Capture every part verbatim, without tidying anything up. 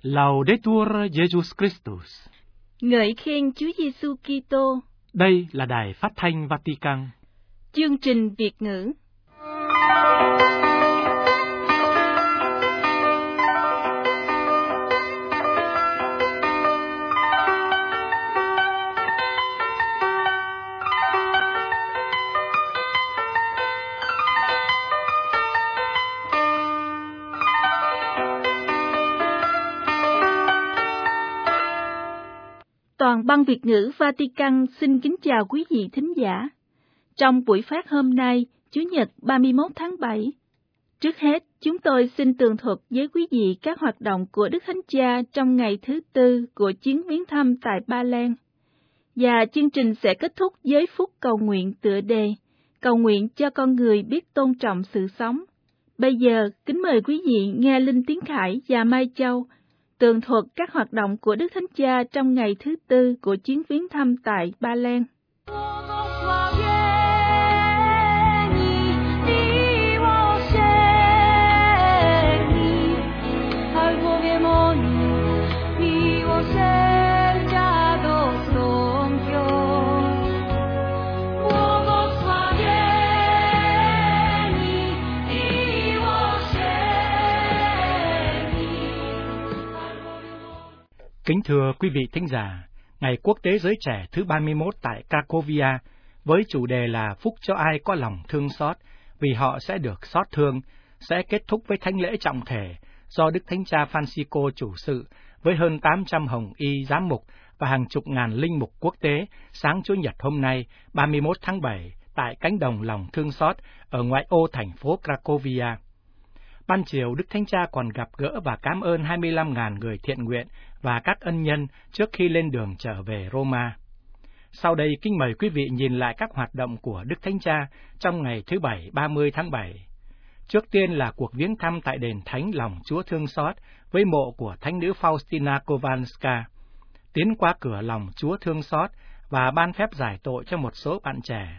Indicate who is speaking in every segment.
Speaker 1: Laudetur Jesus Christus.
Speaker 2: Ngợi khen Chúa Giêsu Kitô.
Speaker 1: Đây là Đài Phát thanh Vatican.
Speaker 2: Chương trình Việt ngữ. Toàn bang Việt ngữ Vatican xin kính chào quý vị thính giả. Trong buổi phát hôm nay, Chủ nhật ba mươi mốt tháng bảy, trước hết chúng tôi xin tường thuật với quý vị các hoạt động của Đức Thánh Cha trong ngày thứ tư của chuyến viếng thăm tại Ba Lan. Và chương trình sẽ kết thúc với phút cầu nguyện tựa đề, cầu nguyện cho con người biết tôn trọng sự sống. Bây giờ, kính mời quý vị nghe Linh Tiến Khải và Mai Châu tường thuật các hoạt động của Đức Thánh Cha trong ngày thứ tư của chuyến viếng thăm tại Ba Lan.
Speaker 1: Kính thưa quý vị thính giả, Ngày Quốc tế Giới Trẻ thứ ba mươi mốt tại Cracovia với chủ đề là Phúc cho ai có lòng thương xót, vì họ sẽ được xót thương, sẽ kết thúc với thánh lễ trọng thể do Đức Thánh Cha Francisco chủ sự với hơn tám trăm hồng y giám mục và hàng chục ngàn linh mục quốc tế sáng Chủ nhật hôm nay ba mươi mốt tháng bảy tại cánh đồng lòng thương xót ở ngoại ô thành phố Cracovia. Ban chiều, Đức Thánh Cha còn gặp gỡ và cảm ơn hai mươi lăm nghìn người thiện nguyện và các ân nhân trước khi lên đường trở về Roma. Sau đây, kính mời quý vị nhìn lại các hoạt động của Đức Thánh Cha trong ngày thứ Bảy ba mươi tháng bảy. Trước tiên là cuộc viếng thăm tại đền Thánh Lòng Chúa Thương Xót với mộ của Thánh nữ Faustina Kowalska, tiến qua cửa Lòng Chúa Thương Xót và ban phép giải tội cho một số bạn trẻ.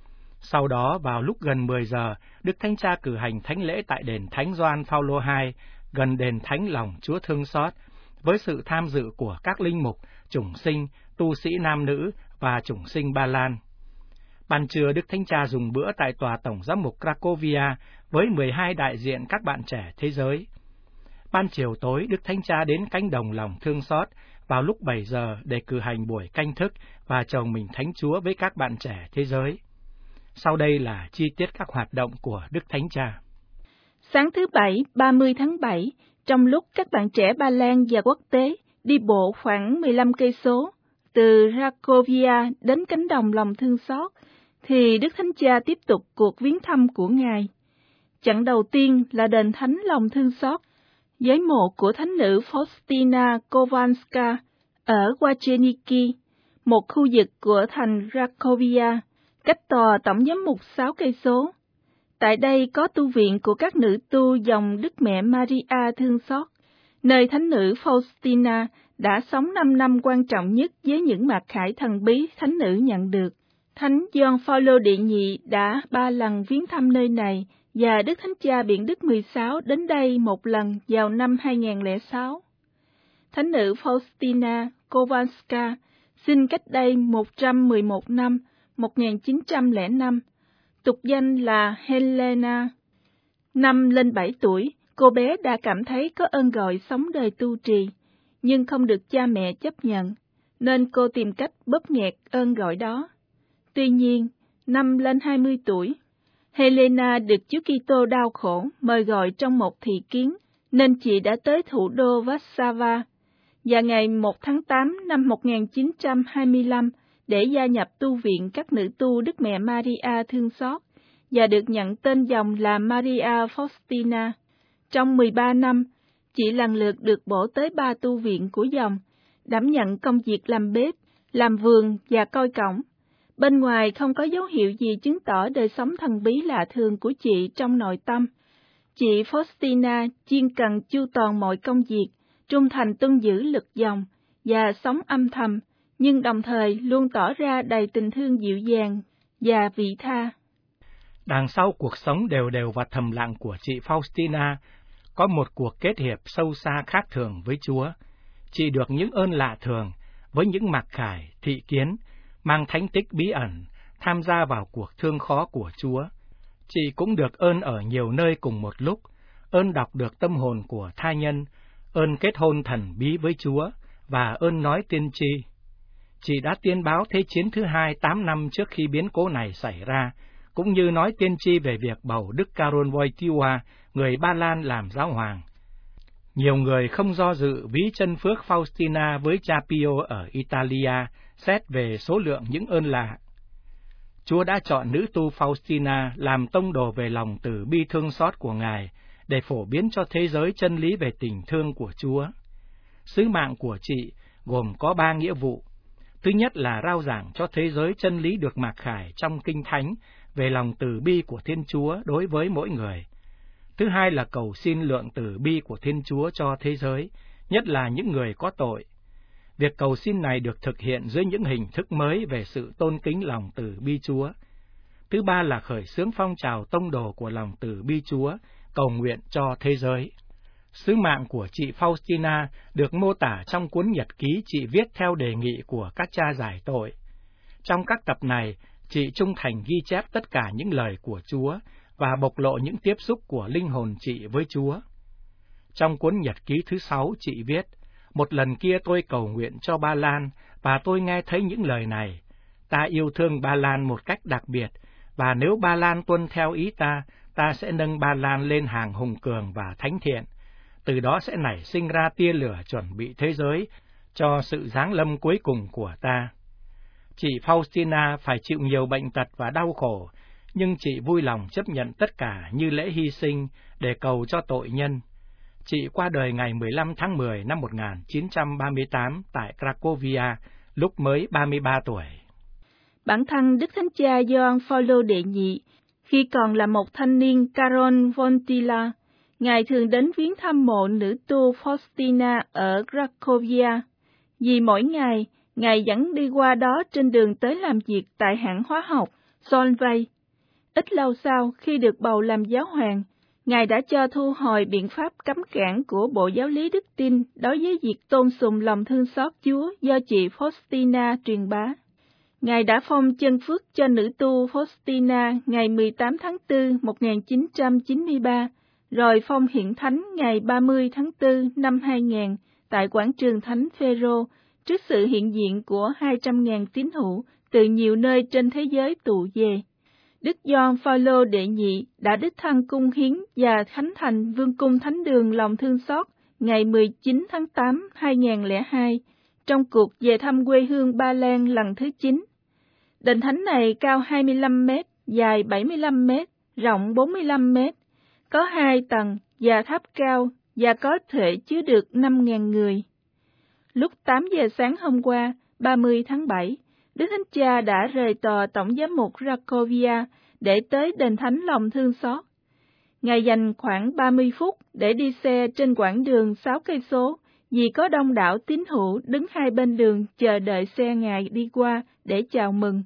Speaker 1: Sau đó, vào lúc gần mười giờ, Đức Thánh Cha cử hành thánh lễ tại đền Thánh Gioan Phaolô hai, gần đền Thánh Lòng Chúa Thương Xót, với sự tham dự của các linh mục, chủng sinh, tu sĩ nam nữ và chủng sinh Ba Lan. Ban trưa, Đức Thánh Cha dùng bữa tại tòa tổng giám mục Cracovia với mười hai đại diện các bạn trẻ thế giới. Ban chiều tối, Đức Thánh Cha đến cánh đồng Lòng Thương Xót vào lúc bảy giờ để cử hành buổi canh thức và chầu mình Thánh Chúa với các bạn trẻ thế giới. Sau đây là chi tiết các hoạt động của Đức Thánh Cha.
Speaker 2: Sáng thứ Bảy, ba mươi tháng bảy, trong lúc các bạn trẻ Ba Lan và quốc tế đi bộ khoảng mười lăm cây số từ Cracovia đến cánh đồng Lòng Thương Xót, thì Đức Thánh Cha tiếp tục cuộc viếng thăm của Ngài. Chặng đầu tiên là đền Thánh Lòng Thương Xót với mộ của Thánh nữ Faustina Kowalska ở Wajeniki, một khu vực của thành Cracovia, cách tòa tổng giám mục sáu cây số. Tại đây có tu viện của các nữ tu dòng Đức Mẹ Maria Thương Xót, nơi Thánh nữ Faustina đã sống năm năm quan trọng nhất với những mặc khải thần bí thánh nữ nhận được. Thánh Gioan Phaolô đệ nhị đã ba lần viếng thăm nơi này, và Đức Thánh Cha Biển Đức mười sáu đến đây một lần vào năm hai nghìn không trăm lẻ sáu. Thánh nữ Faustina Kowalska sinh cách đây một trăm mười một năm, một nghìn chín trăm lẻ năm, tục danh là Helena. Năm lên bảy tuổi, cô bé đã cảm thấy có ơn gọi sống đời tu trì, nhưng không được cha mẹ chấp nhận, nên cô tìm cách bóp nghẹt ơn gọi đó. Tuy nhiên, năm lên hai mươi tuổi, Helena được Chúa Kitô đau khổ mời gọi trong một thị kiến, nên chị đã tới thủ đô Warszawa, và ngày một tháng tám năm một nghìn chín trăm hai mươi lăm, để gia nhập tu viện các nữ tu Đức Mẹ Maria Thương Xót, và được nhận tên dòng là Maria Faustina. Trong mười ba năm, chị lần lượt được bổ tới ba tu viện của dòng, đảm nhận công việc làm bếp, làm vườn và coi cổng. Bên ngoài không có dấu hiệu gì chứng tỏ đời sống thần bí lạ thường của chị trong nội tâm. Chị Faustina chuyên cần chu toàn mọi công việc, trung thành tuân giữ luật dòng và sống âm thầm, nhưng đồng thời luôn tỏ ra đầy tình thương dịu dàng và vị tha.
Speaker 1: Đằng sau cuộc sống đều đều và thầm lặng của chị Faustina có một cuộc kết hiệp sâu xa khác thường với Chúa. Chị được những ơn lạ thường, với những mặc khải, thị kiến, mang thánh tích bí ẩn, tham gia vào cuộc thương khó của Chúa. Chị cũng được ơn ở nhiều nơi cùng một lúc, ơn đọc được tâm hồn của tha nhân, ơn kết hôn thần bí với Chúa, và ơn nói tiên tri. Chị đã tiên báo Thế chiến thứ hai tám năm trước khi biến cố này xảy ra, cũng như nói tiên tri về việc bầu Đức Karol Wojtyła, người Ba Lan làm giáo hoàng. Nhiều người không do dự ví chân phước Faustina với cha Pio ở Italia, xét về số lượng những ơn lạ. Chúa đã chọn nữ tu Faustina làm tông đồ về lòng từ bi thương xót của Ngài, để phổ biến cho thế giới chân lý về tình thương của Chúa. Sứ mạng của chị gồm có ba nghĩa vụ. Thứ nhất là rao giảng cho thế giới chân lý được mặc khải trong Kinh Thánh về lòng từ bi của Thiên Chúa đối với mỗi người. Thứ hai là cầu xin lượng từ bi của Thiên Chúa cho thế giới, nhất là những người có tội. Việc cầu xin này được thực hiện dưới những hình thức mới về sự tôn kính lòng từ bi Chúa. Thứ ba là khởi xướng phong trào tông đồ của lòng từ bi Chúa, cầu nguyện cho thế giới. Sứ mạng của chị Faustina được mô tả trong cuốn nhật ký chị viết theo đề nghị của các cha giải tội. Trong các tập này, chị trung thành ghi chép tất cả những lời của Chúa và bộc lộ những tiếp xúc của linh hồn chị với Chúa. Trong cuốn nhật ký thứ sáu, chị viết: Một lần kia tôi cầu nguyện cho Ba Lan, và tôi nghe thấy những lời này: Ta yêu thương Ba Lan một cách đặc biệt, và nếu Ba Lan tuân theo ý ta, ta sẽ nâng Ba Lan lên hàng hùng cường và thánh thiện. Từ đó sẽ nảy sinh ra tia lửa chuẩn bị thế giới cho sự giáng lâm cuối cùng của ta. Chị Faustina phải chịu nhiều bệnh tật và đau khổ, nhưng chị vui lòng chấp nhận tất cả như lễ hy sinh để cầu cho tội nhân. Chị qua đời ngày mười lăm tháng mười năm một nghìn chín trăm ba mươi tám tại Cracovia, lúc mới ba mươi ba tuổi.
Speaker 2: Bản thân Đức Thánh Cha Gioan Phaolô đệ nhị, khi còn là một thanh niên Karol Wojtyła, Ngài thường đến viếng thăm mộ nữ tu Faustina ở Cracovia, vì mỗi ngày Ngài dẫn đi qua đó trên đường tới làm việc tại hãng hóa học Solvay. Ít lâu sau, khi được bầu làm giáo hoàng, Ngài đã cho thu hồi biện pháp cấm cản của Bộ Giáo lý Đức Tin đối với việc tôn sùng lòng thương xót Chúa do chị Faustina truyền bá. Ngài đã phong chân phước cho nữ tu Faustina ngày mười tám tháng tư một nghìn chín trăm chín mươi ba, rồi phong hiện thánh ngày ba mươi tháng tư năm hai nghìn tại quảng trường Thánh Phêrô, trước sự hiện diện của hai trăm nghìn tín hữu từ nhiều nơi trên thế giới tụ về. Đức Gioan Phaolô đệ nhị đã đích thân cung hiến và khánh thành Vương cung Thánh đường lòng thương xót ngày mười chín tháng tám năm hai nghìn lẻ hai, trong cuộc về thăm quê hương Ba Lan lần thứ chín. Đền thánh này cao hai mươi lăm mét, dài bảy mươi lăm mét, rộng bốn mươi lăm mét, có hai tầng và tháp cao và có thể chứa được năm nghìn người. Lúc tám giờ sáng hôm qua, ba mươi tháng bảy, Đức Thánh Cha đã rời tòa Tổng giám mục Cracovia để tới đền thánh lòng thương xót. Ngài dành khoảng ba mươi phút để đi xe trên quãng đường sáu cây số, vì có đông đảo tín hữu đứng hai bên đường chờ đợi xe Ngài đi qua để chào mừng.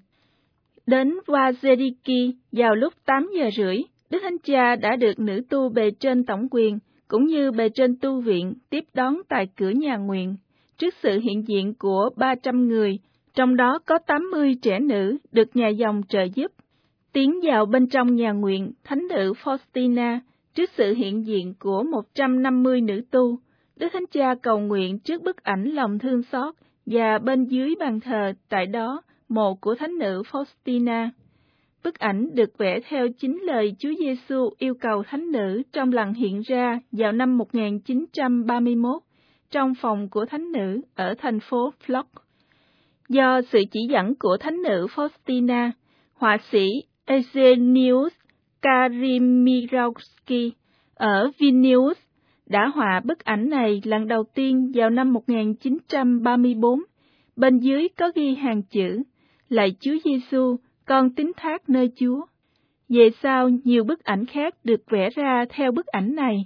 Speaker 2: Đến Wazeriki vào lúc tám giờ rưỡi, Đức Thánh Cha đã được nữ tu bề trên tổng quyền, cũng như bề trên tu viện tiếp đón tại cửa nhà nguyện, trước sự hiện diện của ba trăm người, trong đó có tám mươi trẻ nữ được nhà dòng trợ giúp. Tiến vào bên trong nhà nguyện Thánh nữ Faustina, trước sự hiện diện của một trăm năm mươi nữ tu, Đức Thánh Cha cầu nguyện trước bức ảnh lòng thương xót, và bên dưới bàn thờ tại đó mộ của Thánh nữ Faustina. Bức ảnh được vẽ theo chính lời Chúa Giêsu yêu cầu thánh nữ trong lần hiện ra vào năm một nghìn chín trăm ba mươi mốt trong phòng của thánh nữ ở thành phố Plock. Do sự chỉ dẫn của thánh nữ Faustina, họa sĩ Eugeniusz Kazimirowski ở Vilnius đã họa bức ảnh này lần đầu tiên vào năm một nghìn chín trăm ba mươi bốn. Bên dưới có ghi hàng chữ: Lạy Chúa Giêsu, con tín thác nơi Chúa. Về sau, nhiều bức ảnh khác được vẽ ra theo bức ảnh này.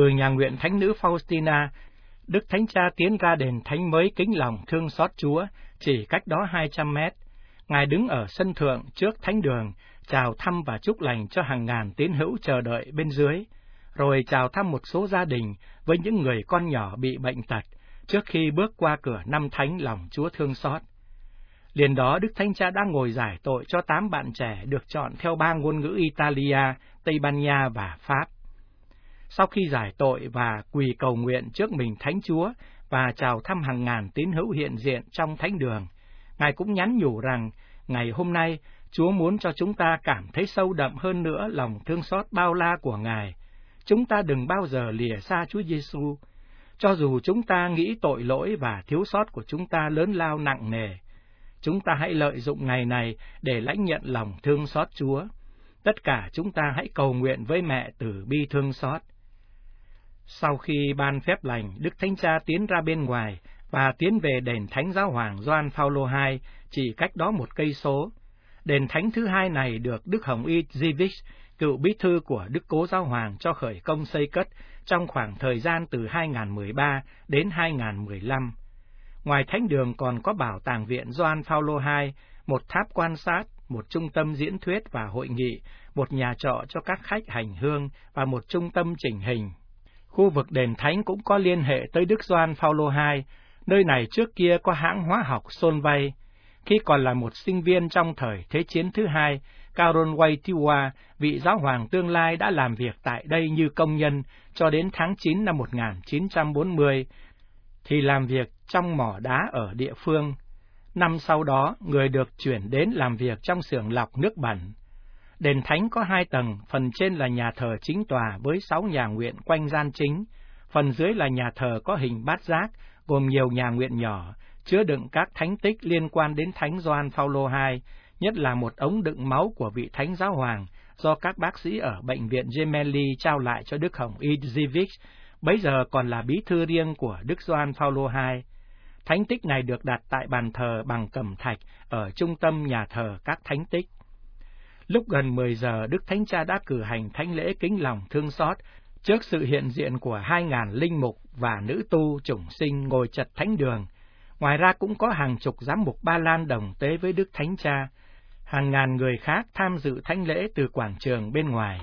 Speaker 1: Từ nhà nguyện Thánh nữ Faustina, Đức Thánh Cha tiến ra đền thánh mới kính lòng thương xót Chúa, chỉ cách đó hai trăm mét. Ngài đứng ở sân thượng trước thánh đường, chào thăm và chúc lành cho hàng ngàn tín hữu chờ đợi bên dưới, rồi chào thăm một số gia đình với những người con nhỏ bị bệnh tật, trước khi bước qua cửa năm thánh lòng Chúa thương xót. Liền đó Đức Thánh Cha đã ngồi giải tội cho tám bạn trẻ được chọn theo ba ngôn ngữ Italia, Tây Ban Nha và Pháp. Sau khi giải tội và quỳ cầu nguyện trước mình Thánh Chúa và chào thăm hàng ngàn tín hữu hiện diện trong thánh đường, Ngài cũng nhắn nhủ rằng ngày hôm nay Chúa muốn cho chúng ta cảm thấy sâu đậm hơn nữa lòng thương xót bao la của Ngài. Chúng ta đừng bao giờ lìa xa Chúa Giêsu, cho dù chúng ta nghĩ tội lỗi và thiếu sót của chúng ta lớn lao nặng nề. Chúng ta hãy lợi dụng ngày này để lãnh nhận lòng thương xót Chúa. Tất cả chúng ta hãy cầu nguyện với mẹ từ bi thương xót. Sau khi ban phép lành, Đức Thánh Cha tiến ra bên ngoài và tiến về đền Thánh Giáo hoàng Gioan Phaolô hai, chỉ cách đó một cây số. Đền thánh thứ hai này được Đức Hồng Y Zivich, cựu bí thư của Đức Cố Giáo hoàng, cho khởi công xây cất trong khoảng thời gian từ hai nghìn không trăm mười ba đến hai nghìn không trăm mười lăm. Ngoài thánh đường còn có bảo tàng viện Gioan Phaolô hai, một tháp quan sát, một trung tâm diễn thuyết và hội nghị, một nhà trọ cho các khách hành hương và một trung tâm chỉnh hình. Khu vực đền thánh cũng có liên hệ tới Đức Gioan Phaolô hai. Nơi này trước kia có hãng hóa học Solvay. Khi còn là một sinh viên trong thời Thế chiến thứ hai, Karol Wojtyła, vị giáo hoàng tương lai, đã làm việc tại đây như công nhân cho đến tháng chín năm một nghìn chín trăm bốn mươi, thì làm việc trong mỏ đá ở địa phương. Năm sau đó, người được chuyển đến làm việc trong xưởng lọc nước bẩn. Đền thánh có hai tầng, phần trên là nhà thờ chính tòa với sáu nhà nguyện quanh gian chính, phần dưới là nhà thờ có hình bát giác, gồm nhiều nhà nguyện nhỏ, chứa đựng các thánh tích liên quan đến Thánh Gioan Phaolô hai, nhất là một ống đựng máu của vị Thánh Giáo hoàng do các bác sĩ ở bệnh viện Gemelli trao lại cho Đức Hồng Y Zivich, bấy giờ còn là bí thư riêng của Đức Gioan Phaolô hai. Thánh tích này được đặt tại bàn thờ bằng cẩm thạch ở trung tâm nhà thờ các thánh tích. Lúc gần mười giờ, Đức Thánh Cha đã cử hành thánh lễ kính lòng thương xót trước sự hiện diện của hai ngàn linh mục và nữ tu chủng sinh ngồi chật thánh đường. Ngoài ra cũng có hàng chục giám mục Ba Lan đồng tế với Đức Thánh Cha. Hàng ngàn người khác tham dự thánh lễ từ quảng trường bên ngoài.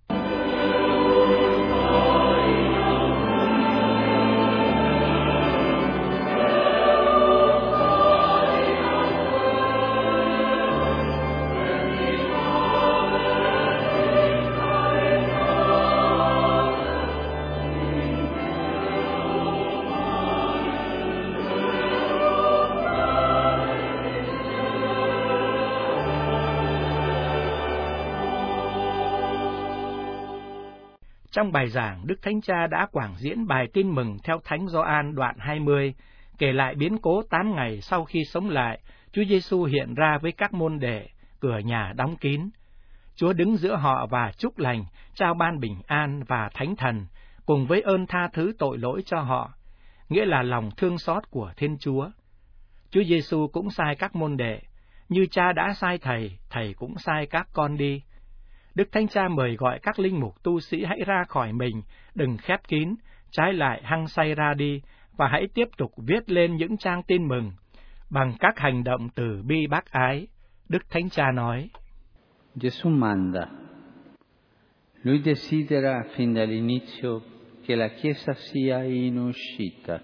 Speaker 1: Trong bài giảng, Đức Thánh Cha đã quảng diễn bài tin mừng theo Thánh Gioan đoạn hai mươi, kể lại biến cố tám ngày sau khi sống lại, Chúa Giêsu hiện ra với các môn đệ, cửa nhà đóng kín. Chúa đứng giữa họ và chúc lành, trao ban bình an và thánh thần, cùng với ơn tha thứ tội lỗi cho họ, nghĩa là lòng thương xót của Thiên Chúa. Chúa Giêsu cũng sai các môn đệ, như Cha đã sai Thầy, Thầy cũng sai các con đi. Đức Thánh Cha mời gọi các linh mục tu sĩ hãy ra khỏi mình, đừng khép kín, trái lại hăng say ra đi, và hãy tiếp tục viết lên những trang tin mừng, bằng các hành động từ bi bác ái. Đức Thánh Cha nói,
Speaker 3: Gesù manda. Lui desidera fin dall'inizio che la Chiesa sia in uscita.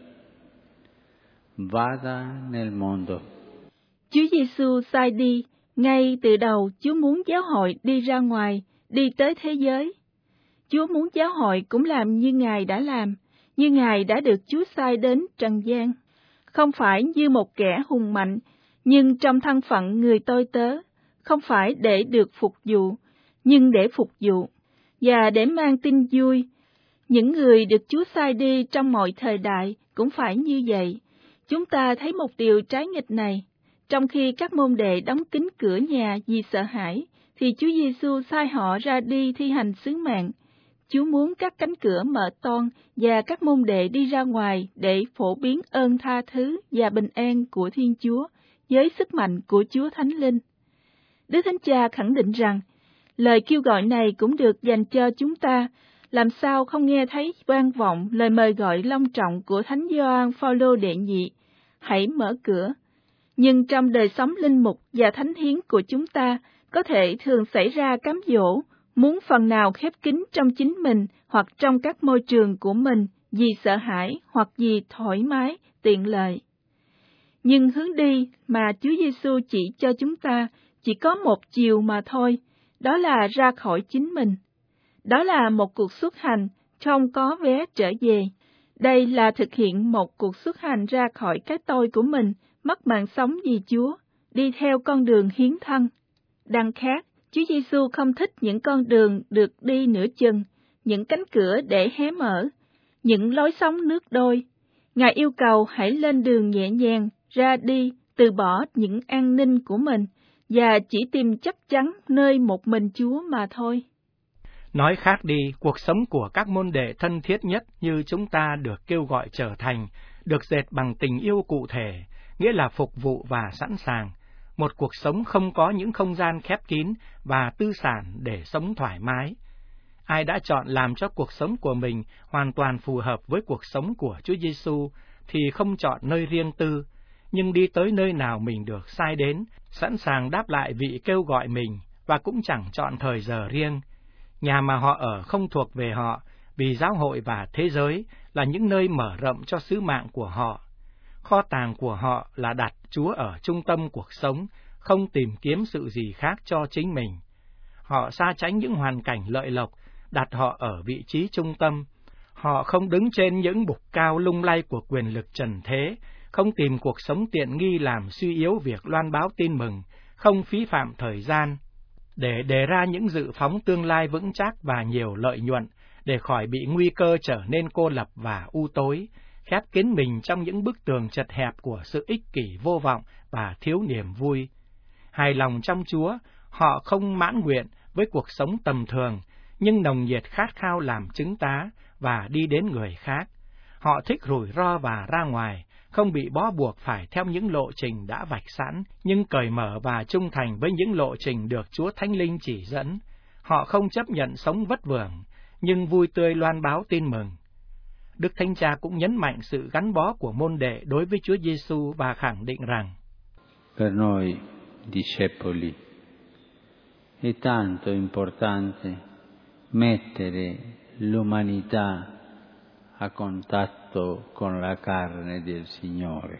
Speaker 3: Vada nel mondo.
Speaker 2: Chúa Giêsu sai đi. Ngay từ đầu, Chúa muốn giáo hội đi ra ngoài, đi tới thế giới. Chúa muốn giáo hội cũng làm như Ngài đã làm, như Ngài đã được Chúa sai đến trần gian. Không phải như một kẻ hùng mạnh, nhưng trong thân phận người tôi tớ, không phải để được phục vụ, nhưng để phục vụ, và để mang tin vui. Những người được Chúa sai đi trong mọi thời đại cũng phải như vậy. Chúng ta thấy một điều trái nghịch này. Trong khi các môn đệ đóng kín cửa nhà vì sợ hãi, thì Chúa Giêsu sai họ ra đi thi hành sứ mạng. Chúa muốn các cánh cửa mở toang và các môn đệ đi ra ngoài để phổ biến ơn tha thứ và bình an của Thiên Chúa với sức mạnh của Chúa Thánh Linh. Đức Thánh Cha khẳng định rằng, lời kêu gọi này cũng được dành cho chúng ta, làm sao không nghe thấy vang vọng lời mời gọi long trọng của Thánh Gioan Phaolô đệ nhị, hãy mở cửa. Nhưng trong đời sống linh mục và thánh hiến của chúng ta, có thể thường xảy ra cám dỗ, muốn phần nào khép kín trong chính mình hoặc trong các môi trường của mình vì sợ hãi hoặc vì thoải mái, tiện lợi. Nhưng hướng đi mà Chúa Giêsu chỉ cho chúng ta chỉ có một chiều mà thôi, đó là ra khỏi chính mình. Đó là một cuộc xuất hành, không có vé trở về. Đây là thực hiện một cuộc xuất hành ra khỏi cái tôi của mình, mất mạng sống vì Chúa, đi theo con đường hiến thân. Đằng khác, Chúa Giêsu không thích những con đường được đi nửa chừng, những cánh cửa để hé mở, những lối sống nước đôi. Ngài yêu cầu hãy lên đường nhẹ nhàng, ra đi, từ bỏ những an ninh của mình, và chỉ tìm chắc chắn nơi một mình Chúa mà thôi.
Speaker 1: Nói khác đi, cuộc sống của các môn đệ thân thiết nhất như chúng ta được kêu gọi trở thành, được dệt bằng tình yêu cụ thể, nghĩa là phục vụ và sẵn sàng. Một cuộc sống không có những không gian khép kín và tư sản để sống thoải mái. Ai đã chọn làm cho cuộc sống của mình hoàn toàn phù hợp với cuộc sống của Chúa Giêsu thì không chọn nơi riêng tư, nhưng đi tới nơi nào mình được sai đến, sẵn sàng đáp lại vị kêu gọi mình và cũng chẳng chọn thời giờ riêng. Nhà mà họ ở không thuộc về họ, vì giáo hội và thế giới là những nơi mở rộng cho sứ mạng của họ. Kho tàng của họ là đặt Chúa ở trung tâm cuộc sống, không tìm kiếm sự gì khác cho chính mình. Họ xa tránh những hoàn cảnh lợi lộc, đặt họ ở vị trí trung tâm. Họ không đứng trên những bục cao lung lay của quyền lực trần thế, không tìm cuộc sống tiện nghi làm suy yếu việc loan báo tin mừng, không phí phạm thời gian, để đề ra những dự phóng tương lai vững chắc và nhiều lợi nhuận, để khỏi bị nguy cơ trở nên cô lập và u tối, khép kín mình trong những bức tường chật hẹp của sự ích kỷ vô vọng và thiếu niềm vui. Hài lòng trong Chúa, họ không mãn nguyện với cuộc sống tầm thường, nhưng nồng nhiệt khát khao làm chứng tá và đi đến người khác. Họ thích rủi ro và ra ngoài, không bị bó buộc phải theo những lộ trình đã vạch sẵn, nhưng cởi mở và trung thành với những lộ trình được Chúa Thánh Linh chỉ dẫn. Họ không chấp nhận sống vất vưởng, nhưng vui tươi loan báo tin mừng. Đức Thánh Cha cũng nhấn mạnh sự gắn bó của môn đệ đối với Chúa Giêsu và khẳng định rằng:
Speaker 3: Per noi discepoli è tanto importante mettere l'umanità a contatto con la carne del Signore.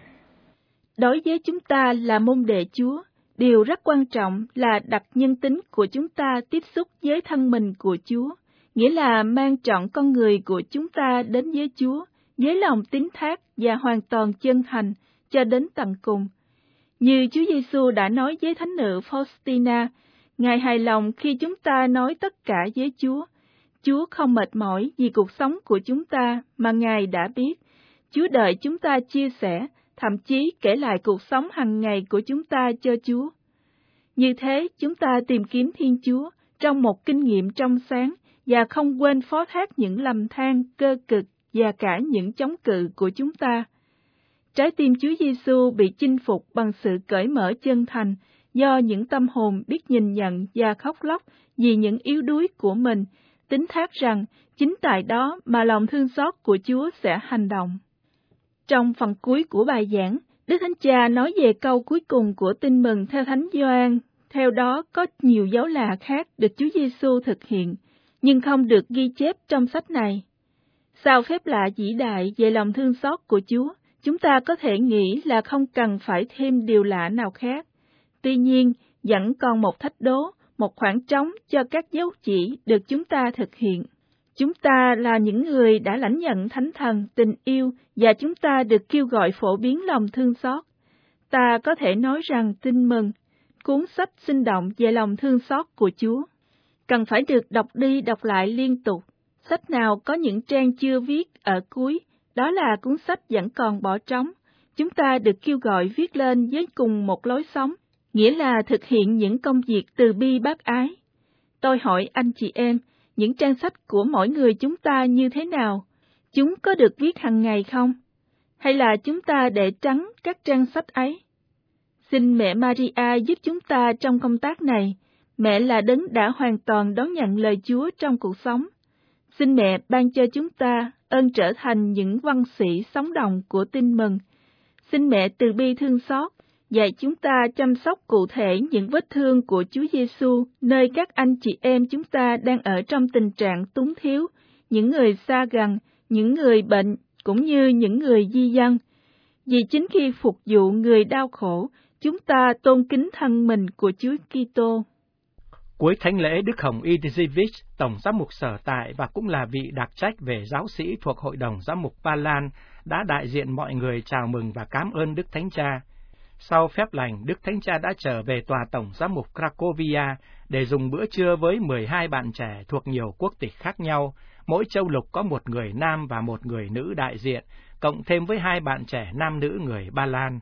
Speaker 2: Đối với chúng ta là môn đệ Chúa, điều rất quan trọng là đặt nhân tính của chúng ta tiếp xúc với thân mình của Chúa, nghĩa là mang trọn con người của chúng ta đến với Chúa, với lòng tín thác và hoàn toàn chân thành cho đến tận cùng. Như Chúa Giêsu đã nói với thánh nữ Faustina, Ngài hài lòng khi chúng ta nói tất cả với Chúa. Chúa không mệt mỏi vì cuộc sống của chúng ta mà Ngài đã biết. Chúa đợi chúng ta chia sẻ, thậm chí kể lại cuộc sống hàng ngày của chúng ta cho Chúa. Như thế, chúng ta tìm kiếm Thiên Chúa trong một kinh nghiệm trong sáng và không quên phó thác những lầm than, cơ cực và cả những chống cự của chúng ta. Trái tim Chúa Giêsu bị chinh phục bằng sự cởi mở chân thành do những tâm hồn biết nhìn nhận và khóc lóc vì những yếu đuối của mình, tín thác rằng chính tại đó mà lòng thương xót của Chúa sẽ hành động. Trong phần cuối của bài giảng, Đức Thánh Cha nói về câu cuối cùng của tin mừng theo Thánh Gioan. Theo đó có nhiều dấu lạ khác được Chúa Giêsu thực hiện, nhưng không được ghi chép trong sách này. Sau phép lạ vĩ đại về lòng thương xót của Chúa, chúng ta có thể nghĩ là không cần phải thêm điều lạ nào khác. Tuy nhiên, vẫn còn một thách đố, một khoảng trống cho các dấu chỉ được chúng ta thực hiện. Chúng ta là những người đã lãnh nhận Thánh Thần, tình yêu, và chúng ta được kêu gọi phổ biến lòng thương xót. Ta có thể nói rằng tin mừng, cuốn sách sinh động về lòng thương xót của Chúa, cần phải được đọc đi đọc lại liên tục. Sách nào có những trang chưa viết ở cuối, đó là cuốn sách vẫn còn bỏ trống. Chúng ta được kêu gọi viết lên với cùng một lối sống, nghĩa là thực hiện những công việc từ bi bác ái. Tôi hỏi anh chị em, những trang sách của mỗi người chúng ta như thế nào? Chúng có được viết hàng ngày không? Hay là chúng ta để trắng các trang sách ấy? Xin mẹ Maria giúp chúng ta trong công tác này. Mẹ là đấng đã hoàn toàn đón nhận lời Chúa trong cuộc sống. Xin mẹ ban cho chúng ta ơn trở thành những văn sĩ sống động của tin mừng. Xin mẹ từ bi thương xót, dạy chúng ta chăm sóc cụ thể những vết thương của Chúa Giêsu nơi các anh chị em chúng ta đang ở trong tình trạng túng thiếu, những người xa gần, những người bệnh, cũng như những người di dân. Vì chính khi phục vụ người đau khổ, chúng ta tôn kính thân mình của Chúa Kitô.
Speaker 1: Cuối thánh lễ, Đức Hồng Idzivich, tổng giám mục sở tại và cũng là vị đặc trách về giáo sĩ thuộc Hội đồng Giám mục Ba Lan, đã đại diện mọi người chào mừng và cảm ơn Đức Thánh Cha. Sau phép lành, Đức Thánh Cha đã trở về tòa tổng giám mục Cracovia để dùng bữa trưa với mười hai bạn trẻ thuộc nhiều quốc tịch khác nhau, mỗi châu lục có một người nam và một người nữ đại diện, cộng thêm với hai bạn trẻ nam nữ người Ba Lan.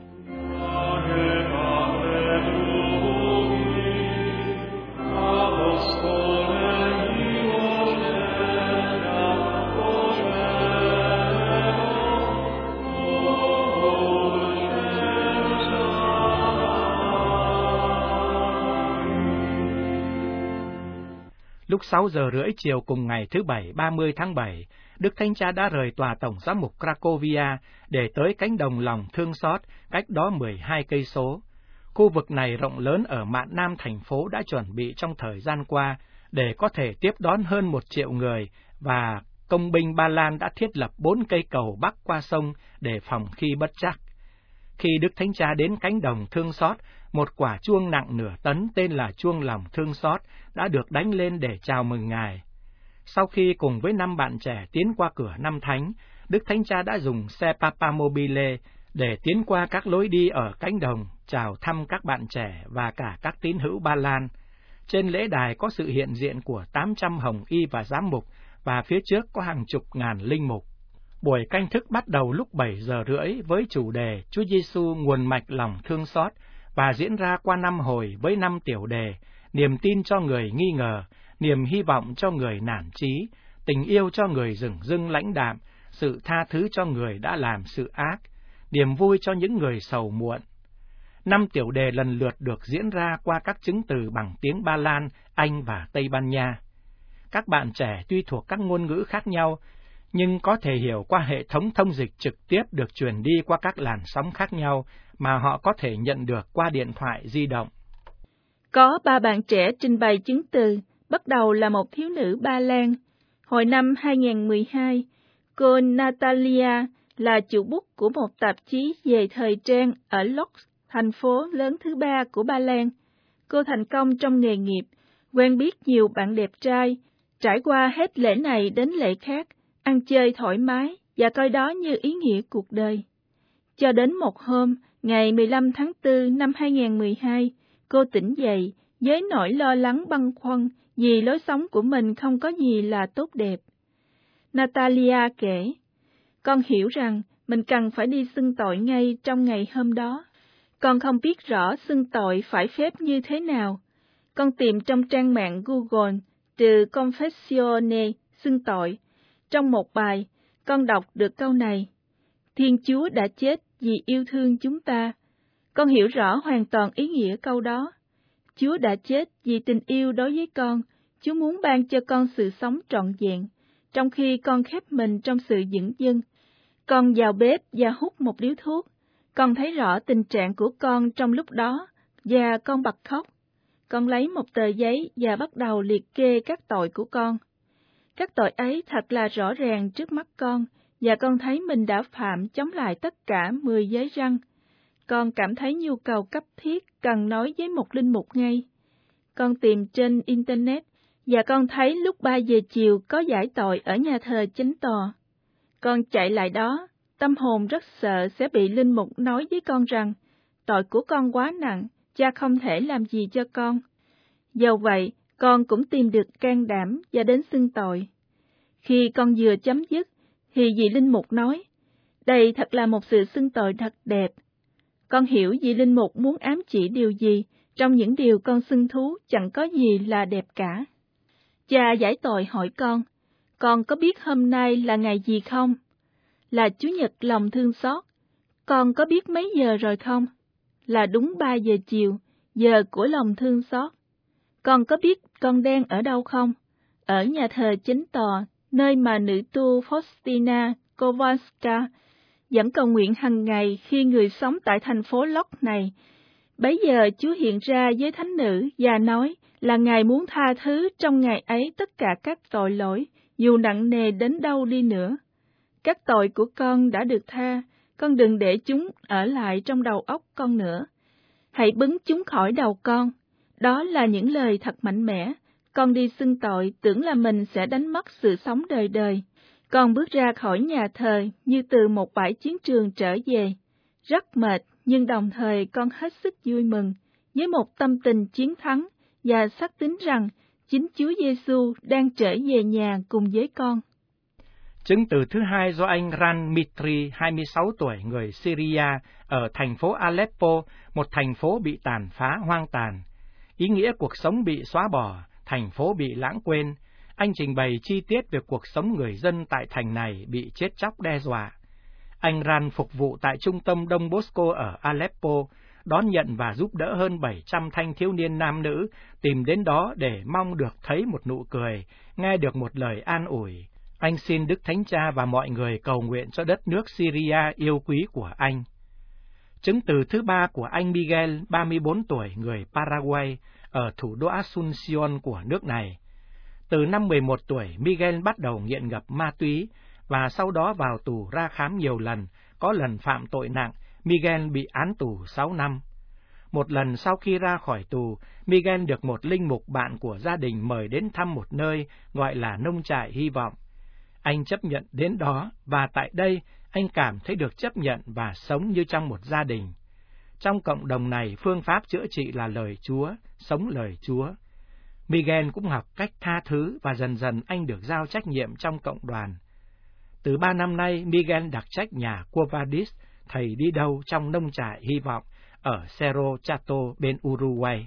Speaker 1: Lúc sáu giờ rưỡi chiều cùng ngày thứ Bảy ba mươi tháng bảy, Đức Thánh Cha đã rời tòa tổng giám mục Cracovia để tới cánh đồng lòng thương xót, cách đó mười hai cây số. Khu vực này rộng lớn ở mạn nam thành phố đã chuẩn bị trong thời gian qua để có thể tiếp đón hơn một triệu người, và công binh Ba Lan đã thiết lập bốn cây cầu bắc qua sông để phòng khi bất trắc. Khi Đức Thánh Cha đến cánh đồng thương xót, một quả chuông nặng nửa tấn tên là chuông lòng thương xót đã được đánh lên để chào mừng Ngài. Sau khi cùng với năm bạn trẻ tiến qua cửa năm thánh, Đức Thánh Cha đã dùng xe Papamobile để tiến qua các lối đi ở cánh đồng, chào thăm các bạn trẻ và cả các tín hữu Ba Lan. Trên lễ đài có sự hiện diện của tám trăm hồng y và giám mục, và phía trước có hàng chục ngàn linh mục. Buổi canh thức bắt đầu lúc bảy giờ rưỡi với chủ đề Chúa Giêsu nguồn mạch lòng thương xót, và diễn ra qua năm hồi với năm tiểu đề: niềm tin cho người nghi ngờ, niềm hy vọng cho người nản chí, tình yêu cho người dửng dưng lãnh đạm, sự tha thứ cho người đã làm sự ác, niềm vui cho những người sầu muộn. Năm tiểu đề lần lượt được diễn ra qua các chứng từ bằng tiếng Ba Lan, Anh và Tây Ban Nha. Các bạn trẻ tuy thuộc các ngôn ngữ khác nhau, nhưng có thể hiểu qua hệ thống thông dịch trực tiếp được truyền đi qua các làn sóng khác nhau mà họ có thể nhận được qua điện thoại di động.
Speaker 2: Có ba bạn trẻ trình bày chứng từ, bắt đầu là một thiếu nữ Ba Lan. Hồi năm hai nghìn không trăm mười hai, cô Natalia là chủ bút của một tạp chí về thời trang ở Lodz, thành phố lớn thứ ba của Ba Lan. Cô thành công trong nghề nghiệp, quen biết nhiều bạn đẹp trai, trải qua hết lễ này đến lễ khác, ăn chơi thoải mái và coi đó như ý nghĩa cuộc đời. Cho đến một hôm, ngày mười lăm tháng tư năm hai nghìn không trăm mười hai, cô tỉnh dậy với nỗi lo lắng băn khoăn vì lối sống của mình không có gì là tốt đẹp. Natalia kể, con hiểu rằng mình cần phải đi xưng tội ngay trong ngày hôm đó. Con không biết rõ xưng tội phải phép như thế nào. Con tìm trong trang mạng Google từ Confessione xưng tội. Trong một bài, con đọc được câu này: Thiên Chúa đã chết vì yêu thương chúng ta. Con hiểu rõ hoàn toàn ý nghĩa câu đó. Chúa đã chết vì tình yêu đối với con. Chúa muốn ban cho con sự sống trọn vẹn, trong khi con khép mình trong sự dửng dưng. Con vào bếp và hút một điếu thuốc. Con thấy rõ tình trạng của con trong lúc đó, và con bật khóc. Con lấy một tờ giấy và bắt đầu liệt kê các tội của con. Các tội ấy thật là rõ ràng trước mắt con, và con thấy mình đã phạm chống lại tất cả mười giới răn. Con cảm thấy nhu cầu cấp thiết cần nói với một linh mục ngay. Con tìm trên Internet, và con thấy lúc ba giờ chiều có giải tội ở nhà thờ Chánh Tòa. Con chạy lại đó, tâm hồn rất sợ sẽ bị linh mục nói với con rằng tội của con quá nặng, cha không thể làm gì cho con. Dầu vậy, con cũng tìm được can đảm và đến xưng tội. Khi con vừa chấm dứt, thì vị linh mục nói, đây thật là một sự xưng tội thật đẹp. Con hiểu vị linh mục muốn ám chỉ điều gì, trong những điều con xưng thú chẳng có gì là đẹp cả. Cha giải tội hỏi con, con có biết hôm nay là ngày gì không? Là Chủ nhật lòng thương xót. Con có biết mấy giờ rồi không? Là đúng ba giờ chiều, giờ của lòng thương xót. Con có biết con đang ở đâu không? ở nhà thờ chính tòa, nơi mà nữ tu Faustina Kowalska vẫn cầu nguyện hàng ngày khi người sống tại thành phố Lodz này. Bấy giờ Chúa hiện ra với thánh nữ và nói là Ngài muốn tha thứ trong ngày ấy tất cả các tội lỗi, dù nặng nề đến đâu đi nữa. Các tội của con đã được tha, con đừng để chúng ở lại trong đầu óc con nữa. Hãy bứng chúng khỏi đầu con. Đó là những lời thật mạnh mẽ. Con đi xưng tội tưởng là mình sẽ đánh mất sự sống đời đời. Con bước ra khỏi nhà thờ như từ một bãi chiến trường trở về. Rất mệt, nhưng đồng thời con hết sức vui mừng, với một tâm tình chiến thắng và xác tín rằng chính Chúa Giêsu đang trở về nhà cùng với con.
Speaker 1: Chứng từ thứ hai do anh Ran Mitri, hai mươi sáu tuổi, người Syria, ở thành phố Aleppo, một thành phố bị tàn phá hoang tàn. Ý nghĩa cuộc sống bị xóa bỏ, thành phố bị lãng quên. Anh trình bày chi tiết về cuộc sống người dân tại thành này bị chết chóc đe dọa. Anh Ran phục vụ tại trung tâm Đông Bosco ở Aleppo, đón nhận và giúp đỡ hơn bảy trăm thanh thiếu niên nam nữ tìm đến đó để mong được thấy một nụ cười, nghe được một lời an ủi. Anh xin Đức Thánh Cha và mọi người cầu nguyện cho đất nước Syria yêu quý của anh. Chứng từ thứ ba của anh Miguel, ba mươi bốn tuổi, người Paraguay, ở thủ đô Asunción của nước này. Từ năm mười một tuổi, Miguel bắt đầu nghiện ngập ma túy, và sau đó vào tù ra khám nhiều lần, có lần phạm tội nặng, Miguel bị án tù sáu năm. Một lần sau khi ra khỏi tù, Miguel được một linh mục bạn của gia đình mời đến thăm một nơi gọi là nông trại hy vọng. Anh chấp nhận đến đó, và tại đây, anh cảm thấy được chấp nhận và sống như trong một gia đình. Trong cộng đồng này, phương pháp chữa trị là lời Chúa, sống lời Chúa. Miguel cũng học cách tha thứ và dần dần anh được giao trách nhiệm trong cộng đoàn. Từ ba năm nay, Miguel đặc trách nhà Covadis, thầy đi đâu trong nông trại hy vọng, ở Cerro Chato bên Uruguay.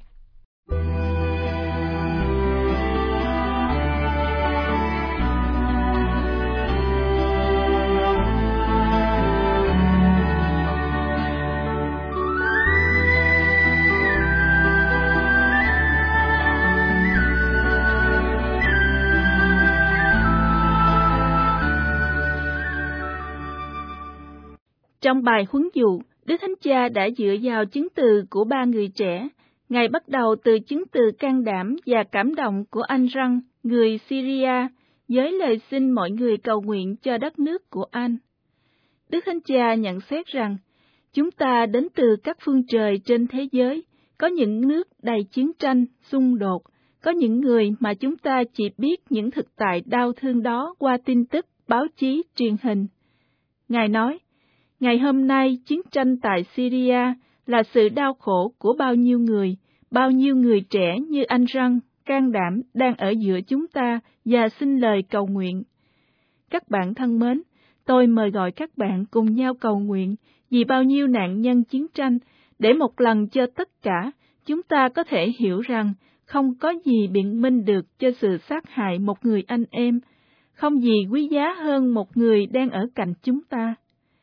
Speaker 2: Trong bài huấn dụ, Đức Thánh Cha đã dựa vào chứng từ của ba người trẻ. Ngài bắt đầu từ chứng từ can đảm và cảm động của anh Răng, người Syria, với lời xin mọi người cầu nguyện cho đất nước của anh. Đức Thánh Cha nhận xét rằng, chúng ta đến từ các phương trời trên thế giới, có những nước đầy chiến tranh, xung đột, có những người mà chúng ta chỉ biết những thực tại đau thương đó qua tin tức, báo chí, truyền hình. Ngài nói, ngày hôm nay chiến tranh tại Syria là sự đau khổ của bao nhiêu người, bao nhiêu người trẻ như anh Răng, can đảm đang ở giữa chúng ta và xin lời cầu nguyện. Các bạn thân mến, tôi mời gọi các bạn cùng nhau cầu nguyện vì bao nhiêu nạn nhân chiến tranh, để một lần cho tất cả chúng ta có thể hiểu rằng không có gì biện minh được cho sự sát hại một người anh em, không gì quý giá hơn một người đang ở cạnh chúng ta.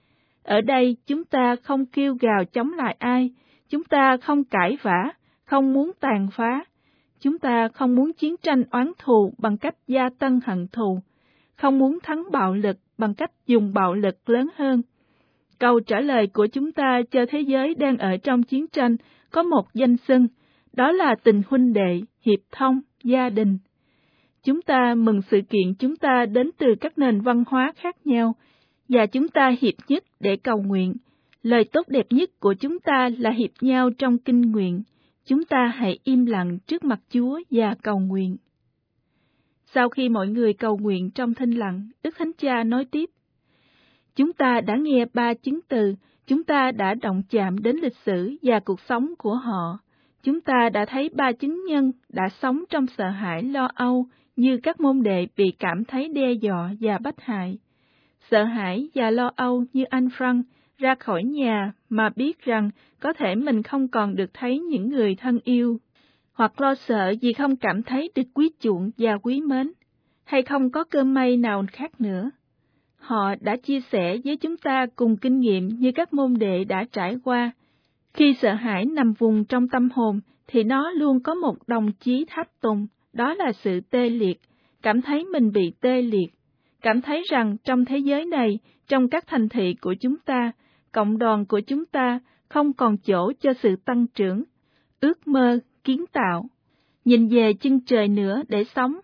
Speaker 2: Ở đây chúng ta không kêu gào chống lại ai, chúng ta không cãi vã, không muốn tàn phá, chúng ta không muốn chiến tranh oán thù bằng cách gia tăng hận thù, không muốn thắng bạo lực bằng cách dùng bạo lực lớn hơn. Câu trả lời của chúng ta cho thế giới đang ở trong chiến tranh có một danh xưng, đó là tình huynh đệ, hiệp thông, gia đình. Chúng ta mừng sự kiện chúng ta đến từ các nền văn hóa khác nhau, và chúng ta hiệp nhất để cầu nguyện. Lời tốt đẹp nhất của chúng ta là hiệp nhau trong kinh nguyện. Chúng ta hãy im lặng trước mặt Chúa và cầu nguyện. Sau khi mọi người cầu nguyện trong thinh lặng, Đức Thánh Cha nói tiếp, chúng ta đã nghe ba chứng từ, chúng ta đã động chạm đến lịch sử và cuộc sống của họ. Chúng ta đã thấy ba chứng nhân đã sống trong sợ hãi lo âu như các môn đệ bị cảm thấy đe dọa và bách hại. Sợ hãi và lo âu như anh Frank ra khỏi nhà mà biết rằng có thể mình không còn được thấy những người thân yêu, hoặc lo sợ vì không cảm thấy được quý chuộng và quý mến, hay không có cơm may nào khác nữa. Họ đã chia sẻ với chúng ta cùng kinh nghiệm như các môn đệ đã trải qua. Khi sợ hãi nằm vùng trong tâm hồn, thì nó luôn có một đồng chí tháp tùng, đó là sự tê liệt. cảm thấy mình bị tê liệt, cảm thấy rằng trong thế giới này, trong các thành thị của chúng ta, cộng đoàn của chúng ta không còn chỗ cho sự tăng trưởng, ước mơ, kiến tạo, nhìn về chân trời nữa để sống.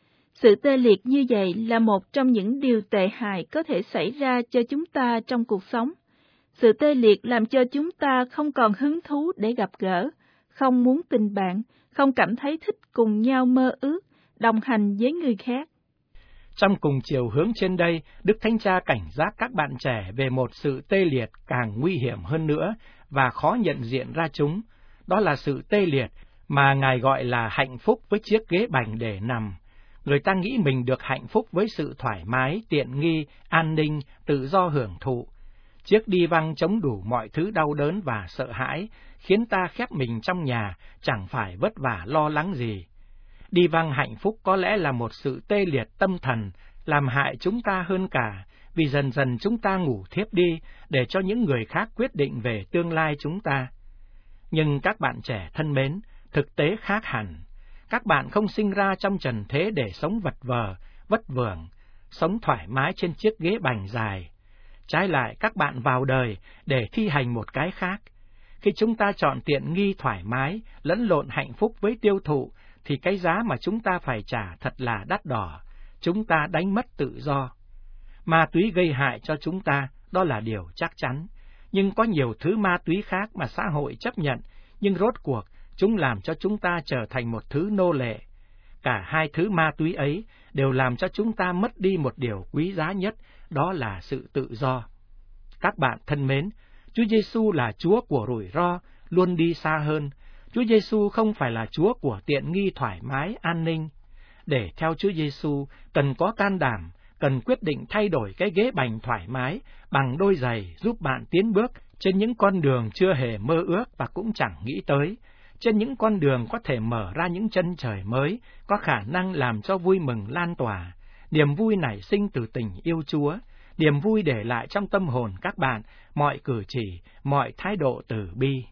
Speaker 2: Sự tê liệt như vậy là một trong những điều tệ hại có thể xảy ra cho chúng ta trong cuộc sống. Sự tê liệt làm cho chúng ta không còn hứng thú để gặp gỡ, không muốn tình bạn, không cảm thấy thích cùng nhau mơ ước, đồng hành với người khác.
Speaker 1: Trong cùng chiều hướng trên đây, Đức Thánh Cha cảnh giác các bạn trẻ về một sự tê liệt càng nguy hiểm hơn nữa và khó nhận diện ra chúng. Đó là sự tê liệt mà Ngài gọi là hạnh phúc với chiếc ghế bành để nằm. Người ta nghĩ mình được hạnh phúc với sự thoải mái, tiện nghi, an ninh, tự do hưởng thụ. Chiếc đi văng chống đủ mọi thứ đau đớn và sợ hãi, khiến ta khép mình trong nhà, chẳng phải vất vả lo lắng gì. Đi văng hạnh phúc có lẽ là một sự tê liệt tâm thần, làm hại chúng ta hơn cả, vì dần dần chúng ta ngủ thiếp đi, để cho những người khác quyết định về tương lai chúng ta. Nhưng các bạn trẻ thân mến, thực tế khác hẳn. Các bạn không sinh ra trong trần thế để sống vật vờ, vất vưởng, sống thoải mái trên chiếc ghế bành dài. Trái lại, các bạn vào đời để thi hành một cái khác. Khi chúng ta chọn tiện nghi thoải mái, lẫn lộn hạnh phúc với tiêu thụ, thì cái giá mà chúng ta phải trả thật là đắt đỏ. Chúng ta đánh mất tự do. Ma túy gây hại cho chúng ta, đó là điều chắc chắn. Nhưng có nhiều thứ ma túy khác mà xã hội chấp nhận, nhưng rốt cuộc, chúng làm cho chúng ta trở thành một thứ nô lệ. Cả hai thứ ma túy ấy đều làm cho chúng ta mất đi một điều quý giá nhất, đó là sự tự do. Các bạn thân mến, Chúa Giêsu là Chúa của rủi ro, luôn đi xa hơn. Chúa Giêsu không phải là Chúa của tiện nghi thoải mái, an ninh. Để theo Chúa Giêsu, cần có can đảm, cần quyết định thay đổi cái ghế bành thoải mái bằng đôi giày giúp bạn tiến bước trên những con đường chưa hề mơ ước và cũng chẳng nghĩ tới, trên những con đường có thể mở ra những chân trời mới, có khả năng làm cho vui mừng lan tỏa. Niềm vui nảy sinh từ tình yêu Chúa, niềm vui để lại trong tâm hồn các bạn mọi cử chỉ, mọi thái độ từ bi.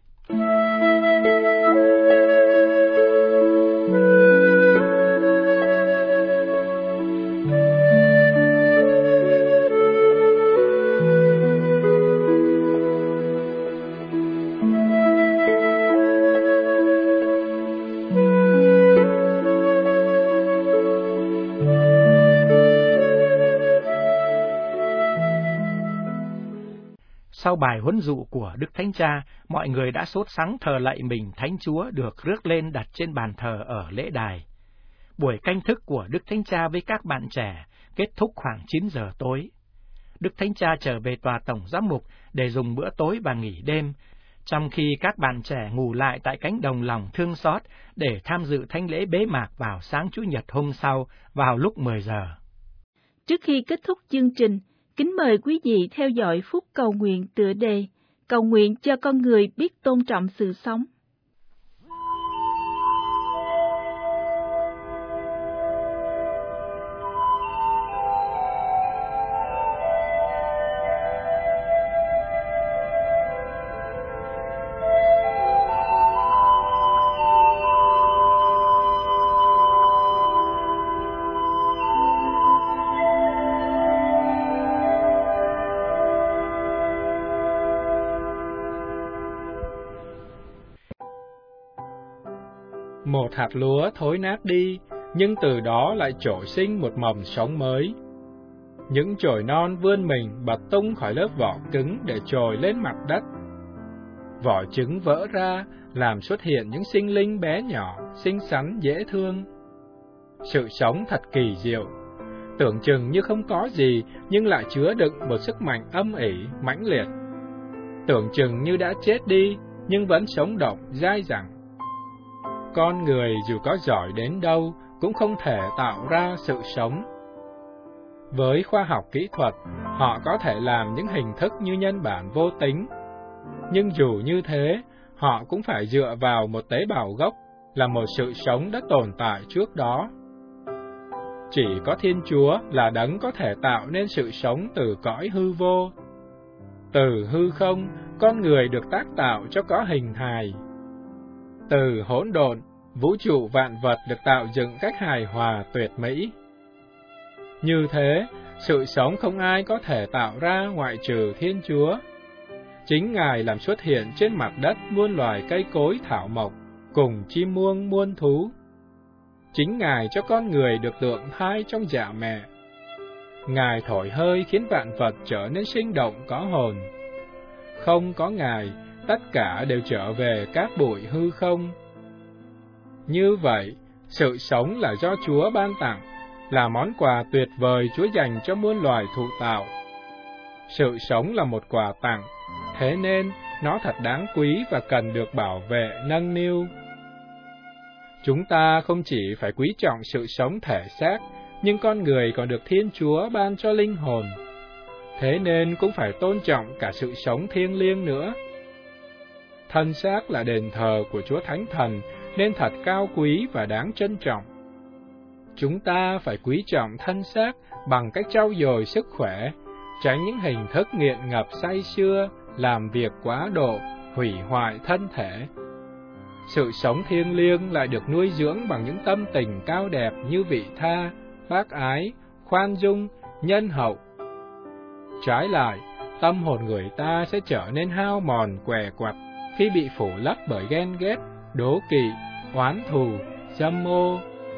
Speaker 1: Sau bài huấn dụ của Đức Thánh Cha, mọi người đã sốt sắng thờ lạy mình Thánh Chúa được rước lên đặt trên bàn thờ ở lễ đài. Buổi canh thức của Đức Thánh Cha với các bạn trẻ kết thúc khoảng chín giờ tối. Đức Thánh Cha trở về tòa tổng giám mục để dùng bữa tối và nghỉ đêm, trong khi các bạn trẻ ngủ lại tại cánh đồng lòng thương xót để tham dự thánh lễ bế mạc vào sáng Chủ nhật hôm sau vào lúc mười giờ.
Speaker 2: Trước khi kết thúc chương trình, kính mời quý vị theo dõi phút cầu nguyện tựa đề Cầu nguyện cho con người biết tôn trọng sự sống.
Speaker 4: Một hạt lúa thối nát đi, nhưng từ đó lại trổ sinh một mầm sống mới. Những chồi non vươn mình bật tung khỏi lớp vỏ cứng để trồi lên mặt đất. Vỏ trứng vỡ ra, làm xuất hiện những sinh linh bé nhỏ, xinh xắn, dễ thương. Sự sống thật kỳ diệu, tưởng chừng như không có gì, nhưng lại chứa đựng một sức mạnh âm ỉ, mãnh liệt. Tưởng chừng như đã chết đi, nhưng vẫn sống động, dai dẳng. Con người dù có giỏi đến đâu cũng không thể tạo ra sự sống. Với khoa học kỹ thuật, họ có thể làm những hình thức như nhân bản vô tính. Nhưng dù như thế, họ cũng phải dựa vào một tế bào gốc là một sự sống đã tồn tại trước đó. Chỉ có Thiên Chúa là đấng có thể tạo nên sự sống từ cõi hư vô. Từ hư không, con người được tác tạo cho có hình hài. Từ hỗn độn, vũ trụ vạn vật được tạo dựng cách hài hòa tuyệt mỹ. Như thế, sự sống không ai có thể tạo ra ngoại trừ Thiên Chúa. Chính Ngài làm xuất hiện trên mặt đất muôn loài cây cối thảo mộc, cùng chim muông muôn thú. Chính Ngài cho con người được lượng thai trong dạ mẹ. Ngài thổi hơi khiến vạn vật trở nên sinh động có hồn. Không có Ngài, tất cả đều trở về cát bụi hư không. Như vậy, sự sống là do Chúa ban tặng, là món quà tuyệt vời Chúa dành cho muôn loài thụ tạo. Sự sống là một quà tặng, thế nên nó thật đáng quý và cần được bảo vệ, nâng niu. Chúng ta không chỉ phải quý trọng sự sống thể xác, nhưng con người còn được Thiên Chúa ban cho linh hồn. Thế nên cũng phải tôn trọng cả sự sống thiêng liêng nữa. Thân xác là đền thờ của Chúa Thánh Thần, nên thật cao quý và đáng trân trọng. Chúng ta phải quý trọng thân xác bằng cách trau dồi sức khỏe, tránh những hình thức nghiện ngập say sưa, làm việc quá độ, hủy hoại thân thể. Sự sống thiêng liêng lại được nuôi dưỡng bằng những tâm tình cao đẹp như vị tha, bác ái, khoan dung, nhân hậu. Trái lại, tâm hồn người ta sẽ trở nên hao mòn, què quặt khi bị phủ lấp bởi ghen ghét, đố kỵ, oán thù, dâm ô.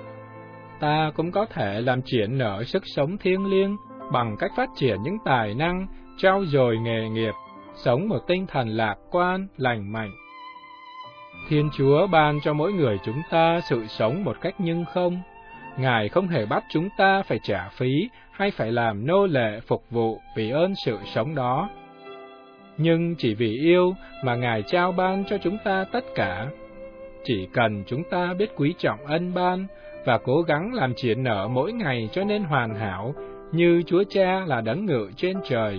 Speaker 4: Ta cũng có thể làm triển nở sức sống thiêng liêng bằng cách phát triển những tài năng, trau dồi nghề nghiệp, sống một tinh thần lạc quan, lành mạnh. Thiên Chúa ban cho mỗi người chúng ta sự sống một cách nhưng không. Ngài không hề bắt chúng ta phải trả phí hay phải làm nô lệ phục vụ vì ơn sự sống đó. Nhưng chỉ vì yêu mà Ngài trao ban cho chúng ta tất cả. Chỉ cần chúng ta biết quý trọng ân ban và cố gắng làm triển nở mỗi ngày cho nên hoàn hảo, như Chúa Cha là đấng ngự trên trời.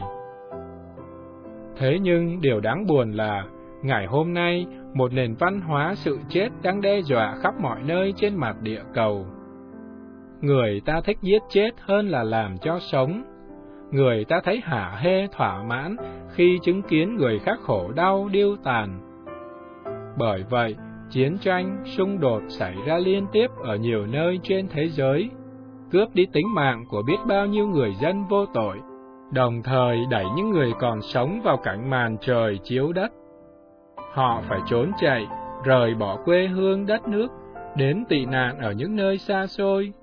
Speaker 4: Thế nhưng điều đáng buồn là, ngày hôm nay, một nền văn hóa sự chết đang đe dọa khắp mọi nơi trên mặt địa cầu. Người ta thích giết chết hơn là làm cho sống. Người ta thấy hả hê thỏa mãn khi chứng kiến người khác khổ đau điêu tàn. Bởi vậy, chiến tranh, xung đột xảy ra liên tiếp ở nhiều nơi trên thế giới, cướp đi tính mạng của biết bao nhiêu người dân vô tội, đồng thời đẩy những người còn sống vào cảnh màn trời chiếu đất. Họ phải trốn chạy, rời bỏ quê hương đất nước, đến tị nạn ở những nơi xa xôi.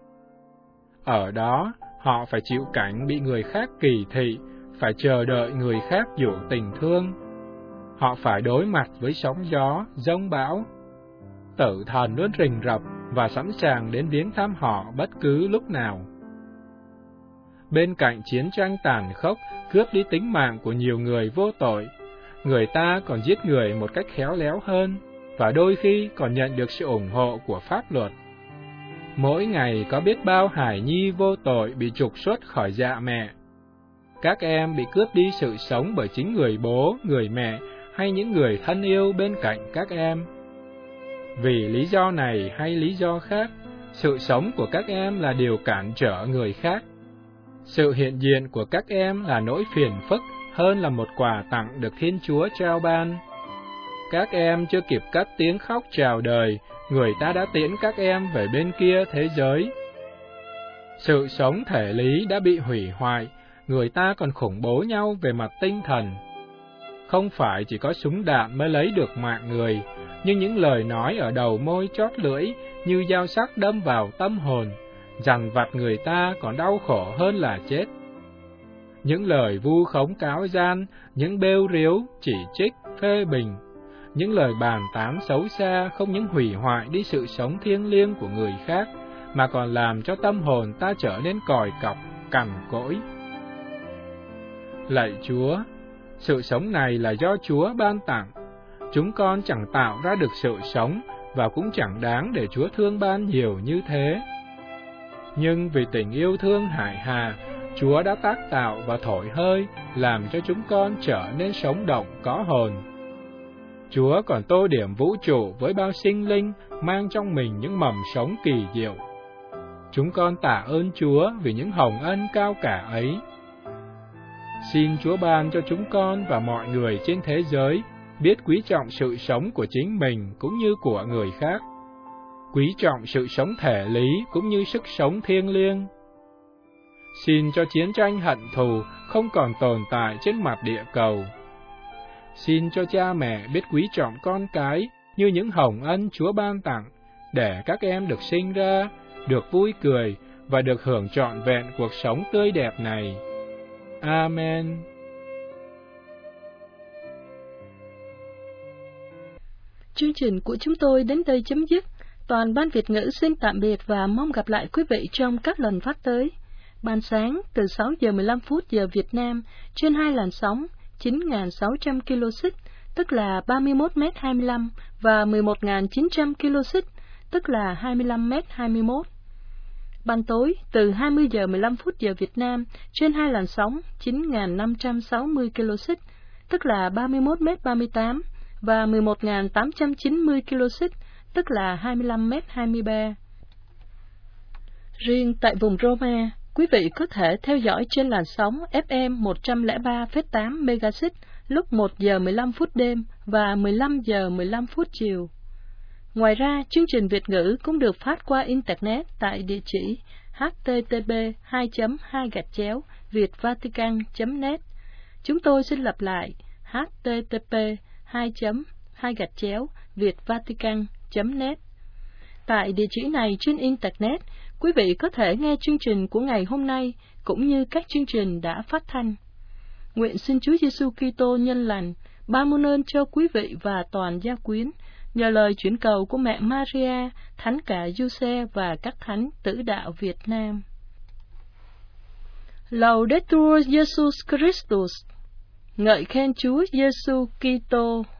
Speaker 4: Ở đó, họ phải chịu cảnh bị người khác kỳ thị, phải chờ đợi người khác dụ tình thương. Họ phải đối mặt với sóng gió, giông bão. Tử thần luôn rình rập và sẵn sàng đến viếng thăm họ bất cứ lúc nào. Bên cạnh chiến tranh tàn khốc, cướp đi tính mạng của nhiều người vô tội, người ta còn giết người một cách khéo léo hơn, và đôi khi còn nhận được sự ủng hộ của pháp luật. Mỗi ngày có biết bao hài nhi vô tội bị trục xuất khỏi dạ mẹ. Các em bị cướp đi sự sống bởi chính người bố, người mẹ hay những người thân yêu bên cạnh các em. Vì lý do này hay lý do khác, sự sống của các em là điều cản trở người khác. Sự hiện diện của các em là nỗi phiền phức hơn là một quà tặng được Thiên Chúa trao ban. Các em chưa kịp cất tiếng khóc chào đời, người ta đã tiễn các em về bên kia thế giới. Sự sống thể lý đã bị hủy hoại, người ta còn khủng bố nhau về mặt tinh thần. Không phải chỉ có súng đạn mới lấy được mạng người, nhưng những lời nói ở đầu môi chót lưỡi như dao sắc đâm vào tâm hồn, dằn vặt người ta còn đau khổ hơn là chết. Những lời vu khống cáo gian, những bêu riếu, chỉ trích, phê bình, những lời bàn tán xấu xa không những hủy hoại đi sự sống thiêng liêng của người khác, mà còn làm cho tâm hồn ta trở nên còi cọc, cằn cỗi. Lạy Chúa, sự sống này là do Chúa ban tặng. Chúng con chẳng tạo ra được sự sống và cũng chẳng đáng để Chúa thương ban nhiều như thế. Nhưng vì tình yêu thương hải hà, Chúa đã tác tạo và thổi hơi, làm cho chúng con trở nên sống động có hồn. Chúa còn tô điểm vũ trụ với bao sinh linh mang trong mình những mầm sống kỳ diệu. Chúng con tạ ơn Chúa vì những hồng ân cao cả ấy. Xin Chúa ban cho chúng con và mọi người trên thế giới biết quý trọng sự sống của chính mình cũng như của người khác, quý trọng sự sống thể lý cũng như sức sống thiêng liêng. Xin cho chiến tranh hận thù không còn tồn tại trên mặt địa cầu. Xin cho cha mẹ biết quý trọng con cái như những hồng ân Chúa ban tặng, để các em được sinh ra, được vui cười và được hưởng trọn vẹn cuộc sống tươi đẹp này. Amen.
Speaker 5: Chương trình của chúng tôi đến đây chấm dứt. Toàn ban Việt ngữ xin tạm biệt và mong gặp lại quý vị trong các lần phát tới. Ban sáng từ sáu giờ mười lăm phút giờ Việt Nam trên hai làn sóng chín nghìn sáu trăm ki lô xích, tức là ba mươi mốt mét hai mươi lăm, và mười một nghìn chín trăm ki lô xích, tức là hai mươi lăm mét hai mươi mốt. Ban tối từ hai mươi giờ mười lăm phút giờ Việt Nam trên hai làn sóng chín nghìn năm trăm sáu mươi ki lô xích, tức là ba mươi mốt mét ba mươi tám, và mười một nghìn tám trăm chín mươi ki lô xích, tức là hai mươi lăm mét hai mươi ba. Riêng tại vùng Roma, quý vị có thể theo dõi trên làn sóng ép em một trăm lẻ ba phẩy tám MHz lúc một giờ mười lăm phút đêm và mười lăm giờ mười lăm phút chiều. Ngoài ra, chương trình Việt ngữ cũng được phát qua Internet tại địa chỉ h t t p hai chấm hai gạch chéo vietvatican chấm net. Chúng tôi xin lặp lại h t t p hai chấm hai gạch chéo vietvatican chấm net. Tại địa chỉ này trên Internet, quý vị có thể nghe chương trình của ngày hôm nay cũng như các chương trình đã phát thanh. Nguyện xin Chúa Giêsu Kitô nhân lành ban muôn ơn cho quý vị và toàn gia quyến, nhờ lời chuyển cầu của mẹ Maria, thánh cả Giuse và các thánh tử đạo Việt Nam. Laudetur Jesus Christus. Ngợi khen Chúa Giêsu Kitô.